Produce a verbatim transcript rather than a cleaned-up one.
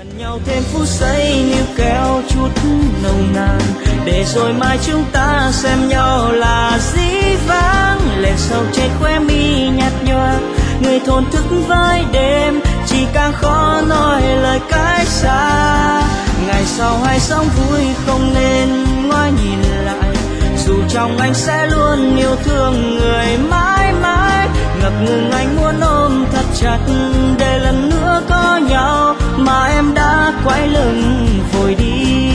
gần nhau thêm phút giây níu kéo chút nồng nàn, để rồi mai chúng ta xem nhau là dĩ vãng. Lệ sầu trên khóe mi nhạt nhòa, người thổn thức với đêm, chỉ càng khó nói lời cách xa. Ngày sau hay sống vui không nên ngoái nhìn lại, dù trong anh sẽ luôn yêu thương người mãi mãi. Ngập ngừng anh muốn ôm thật chặt, để lần nữa có nhau mà em đã quay lưng vội đi.